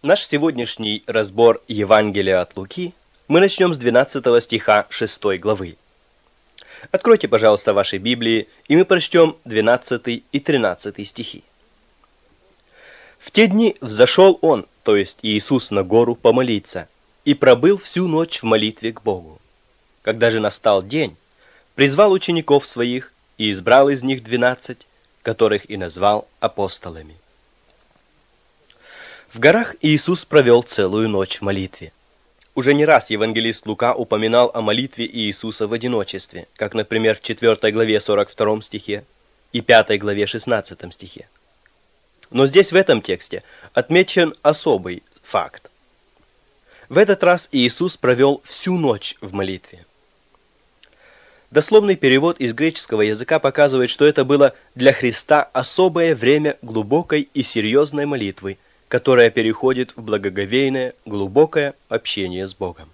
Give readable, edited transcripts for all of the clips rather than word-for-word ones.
Наш сегодняшний разбор Евангелия от Луки мы начнем с 12 стиха 6 главы. Откройте, пожалуйста, ваши Библии, и мы прочтем 12 и 13 стихи. «В те дни взошел он, то есть Иисус, на гору помолиться, и пробыл всю ночь в молитве к Богу. Когда же настал день, призвал учеников своих и избрал из них 12, которых и назвал апостолами». В горах Иисус провел целую ночь в молитве. Уже не раз евангелист Лука упоминал о молитве Иисуса в одиночестве, как, например, в 4 главе 42 стихе и 5 главе 16 стихе. Но здесь в этом тексте отмечен особый факт. В этот раз Иисус провел всю ночь в молитве. Дословный перевод из греческого языка показывает, что это было для Христа особое время глубокой и серьезной молитвы, которая переходит в благоговейное, глубокое общение с Богом.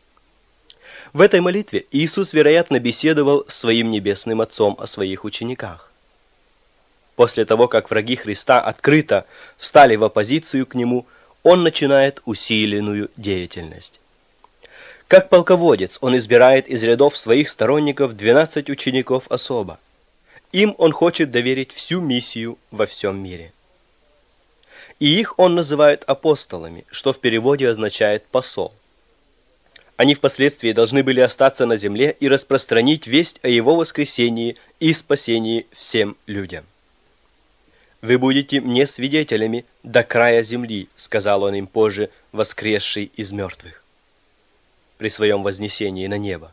В этой молитве Иисус, вероятно, беседовал с своим небесным Отцом о своих учениках. После того, как враги Христа открыто встали в оппозицию к Нему, Он начинает усиленную деятельность. Как полководец, Он избирает из рядов своих сторонников 12 учеников особо. Им Он хочет доверить всю миссию во всем мире. И их он называет апостолами, что в переводе означает «посол». Они впоследствии должны были остаться на земле и распространить весть о его воскресении и спасении всем людям. «Вы будете мне свидетелями до края земли», — сказал он им позже, воскресший из мертвых, при своем вознесении на небо.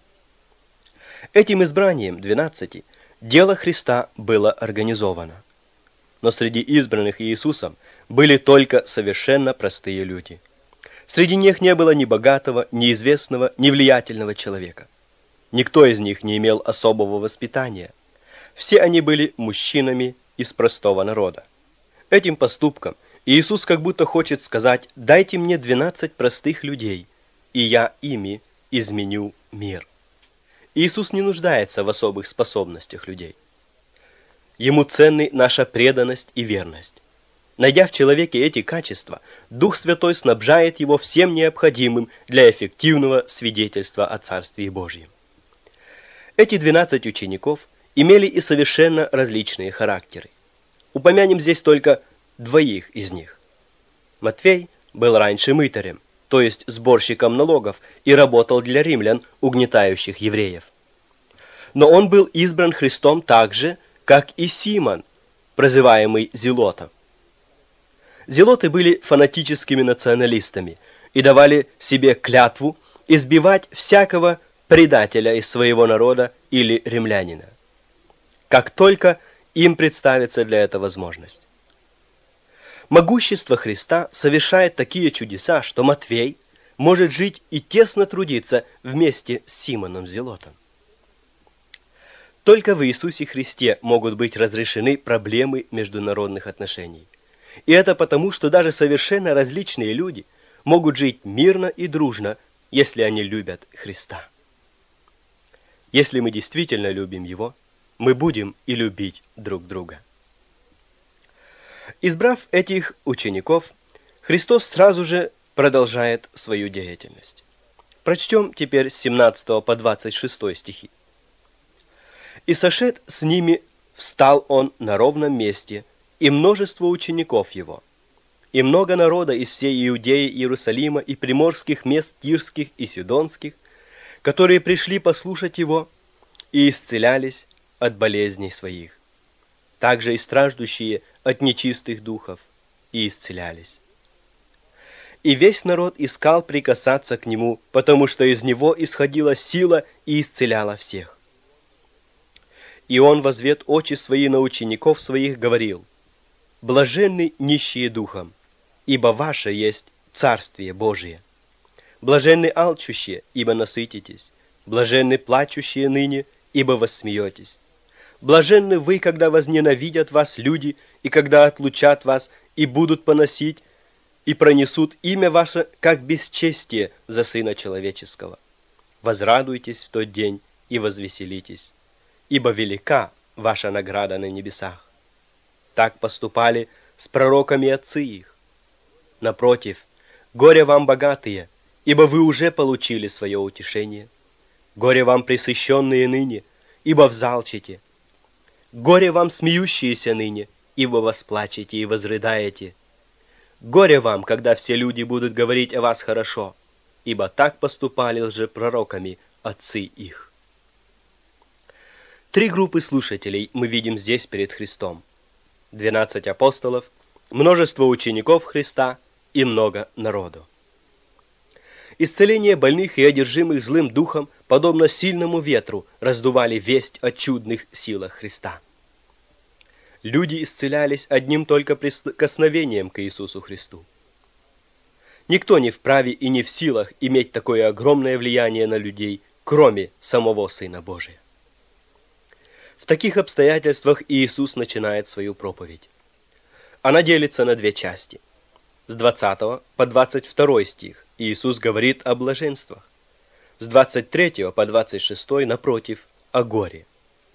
Этим избранием 12 дело Христа было организовано. Но среди избранных Иисусом были только совершенно простые люди. Среди них не было ни богатого, ни известного, ни влиятельного человека. Никто из них не имел особого воспитания. Все они были мужчинами из простого народа. Этим поступком Иисус как будто хочет сказать: «Дайте мне 12 простых людей, и я ими изменю мир». Иисус не нуждается в особых способностях людей. Ему ценны наша преданность и верность. Найдя в человеке эти качества, Дух Святой снабжает его всем необходимым для эффективного свидетельства о Царстве Божьем. Эти 12 учеников имели и совершенно различные характеры. Упомянем здесь только двоих из них. Матфей был раньше мытарем, то есть сборщиком налогов, и работал для римлян, угнетающих евреев. Но он был избран Христом так же, как и Симон, прозываемый Зелотом. Зелоты были фанатическими националистами и давали себе клятву избивать всякого предателя из своего народа или римлянина, как только им представится для этого возможность. Могущество Христа совершает такие чудеса, что Матфей может жить и тесно трудиться вместе с Симоном Зелотом. Только в Иисусе Христе могут быть разрешены проблемы международных отношений. И это потому, что даже совершенно различные люди могут жить мирно и дружно, если они любят Христа. Если мы действительно любим Его, мы будем и любить друг друга. Избрав этих учеников, Христос сразу же продолжает свою деятельность. Прочтем теперь с 17 по 26 стихи. «И сошед с ними, встал он на ровном месте, и множество учеников его, и много народа из всей Иудеи, Иерусалима и приморских мест Тирских и Сидонских, которые пришли послушать его и исцелялись от болезней своих. Также и страждущие от нечистых духов и исцелялись. И весь народ искал прикасаться к нему, потому что из него исходила сила и исцеляла всех. И он, возвед очи свои на учеников своих, говорил: блаженны нищие духом, ибо ваше есть Царствие Божие. Блаженны алчущие, ибо насытитесь. Блаженны плачущие ныне, ибо воссмеетесь. Блаженны вы, когда возненавидят вас люди, и когда отлучат вас, и будут поносить, и пронесут имя ваше, как бесчестие за Сына Человеческого. Возрадуйтесь в тот день и возвеселитесь, ибо велика ваша награда на небесах. Так поступали с пророками отцы их. Напротив, Горе вам, богатые, ибо вы уже получили свое утешение. Горе вам, пресыщенные ныне, ибо взалчите. Горе вам, смеющиеся ныне, ибо восплачете и возрыдаете. Горе вам, когда все люди будут говорить о вас хорошо, ибо так поступали лжепророками отцы их. Три группы слушателей мы видим здесь перед Христом. 12 апостолов, множество учеников Христа и много народу. Исцеление больных и одержимых злым духом, подобно сильному ветру, раздували весть о чудных силах Христа. Люди исцелялись одним только прикосновением к Иисусу Христу. Никто не вправе и не в силах иметь такое огромное влияние на людей, кроме самого Сына Божия. В таких обстоятельствах Иисус начинает свою проповедь. Она делится на две части. С 20 по 22 стих Иисус говорит о блаженствах. С 23 по 26, напротив, о горе.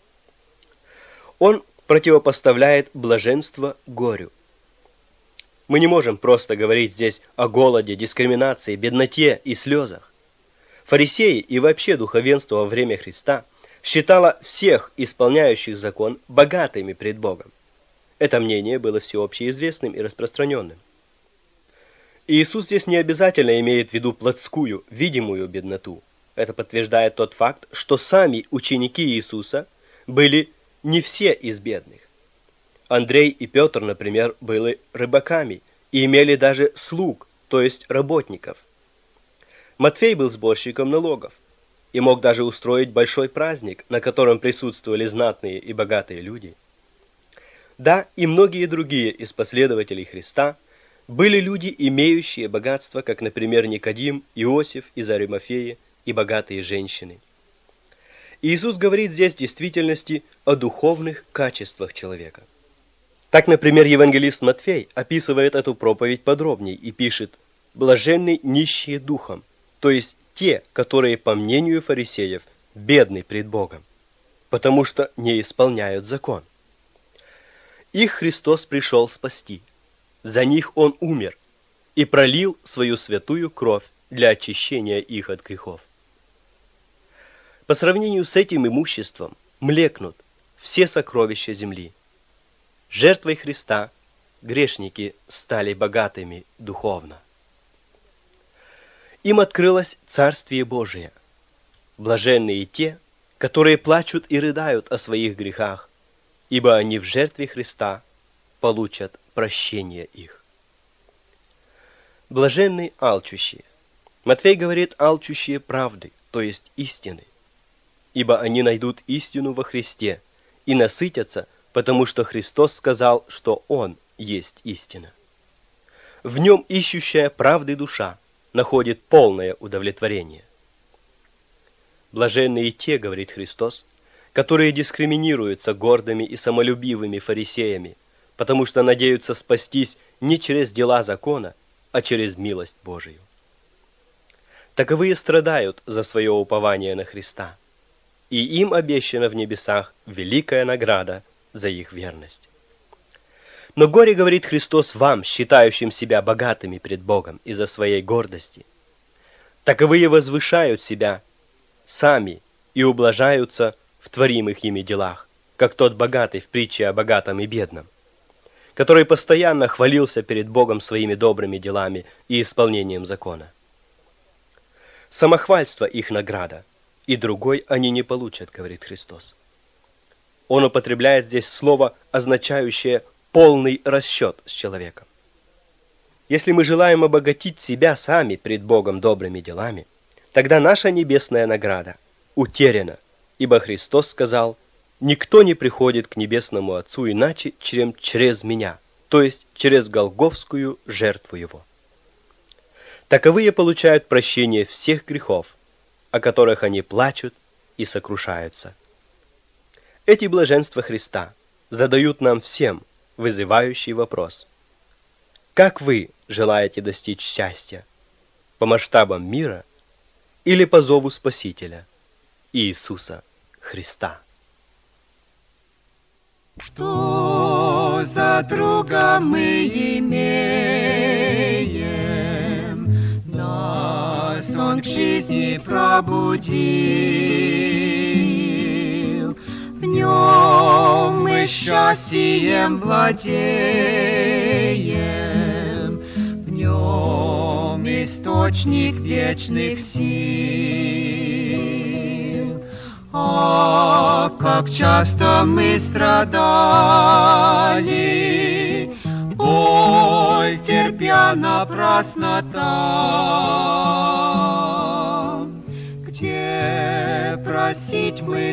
Он противопоставляет блаженство горю. Мы не можем просто говорить здесь о голоде, дискриминации, бедноте и слезах. Фарисеи и вообще духовенство во время Христа считало всех исполняющих закон богатыми пред Богом. Это мнение было всеобщеизвестным и распространенным. Иисус здесь не обязательно имеет в виду плотскую, видимую бедноту. Это подтверждает тот факт, что сами ученики Иисуса были не все из бедных. Андрей и Петр, например, были рыбаками и имели даже слуг, то есть работников. Матфей был сборщиком налогов и мог даже устроить большой праздник, на котором присутствовали знатные и богатые люди. Да, и многие другие из последователей Христа были люди, имеющие богатство, как, например, Никодим, Иосиф из Аримафеи и богатые женщины. Иисус говорит здесь в действительности о духовных качествах человека. Так, например, евангелист Матфей описывает эту проповедь подробней и пишет: «Блаженны нищие духом», то есть те, которые, по мнению фарисеев, бедны пред Богом, потому что не исполняют закон. Их Христос пришел спасти. За них Он умер и пролил свою святую кровь для очищения их от грехов. По сравнению с этим имуществом млекнут все сокровища земли. Жертвой Христа грешники стали богатыми духовно. Им открылось Царствие Божие. Блаженные те, которые плачут и рыдают о своих грехах, ибо они в жертве Христа получат прощение их. Блаженны алчущие. Матфей говорит алчущие правды, то есть истины, ибо они найдут истину во Христе и насытятся, потому что Христос сказал, что Он есть истина. В Нем ищущая правды душа находит полное удовлетворение. Блаженны и те, говорит Христос, которые дискриминируются гордыми и самолюбивыми фарисеями, потому что надеются спастись не через дела закона, а через милость Божию. Таковые страдают за свое упование на Христа, и им обещана в небесах великая награда за их верность. Но горе, говорит Христос, вам, считающим себя богатыми пред Богом из-за своей гордости. Таковые возвышают себя сами и ублажаются в творимых ими делах, как тот богатый в притче о богатом и бедном, который постоянно хвалился перед Богом своими добрыми делами и исполнением закона. Самохвальство их награда, и другой они не получат, говорит Христос. Он употребляет здесь слово, означающее полный расчет с человеком. Если мы желаем обогатить себя сами пред Богом добрыми делами, тогда наша небесная награда утеряна, ибо Христос сказал: «Никто не приходит к небесному Отцу иначе, чем через Меня», то есть через голгофскую жертву Его. Таковые получают прощение всех грехов, о которых они плачут и сокрушаются. Эти блаженства Христа задают нам всем вызывающий вопрос: как вы желаете достичь счастья? По масштабам мира или по зову Спасителя Иисуса Христа? Что за друга мы имеем, Он к жизни пробудил, в нем мы счастьем владеем, в нем источник вечных сил. А как часто мы страдали, боль терпя напрасно там, где просить мы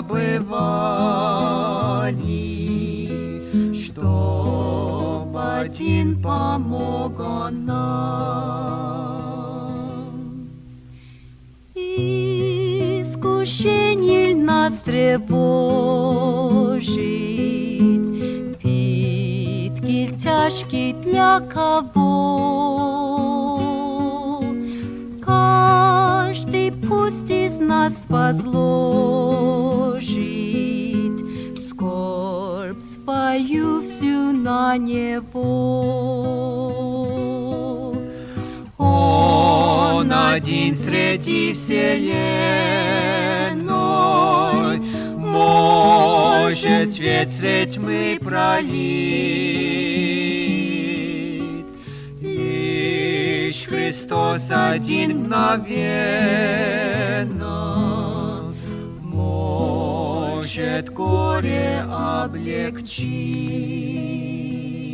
забывали, чтоб один помог он нам. Искушение нас тревожит, питки тяжкий для кого? Каждый пусть из нас возложит скорбь свою всю на него. Он один среди вселенной может свет средь тьмы пролить. Лишь Христос один мгновенно может горе облегчить.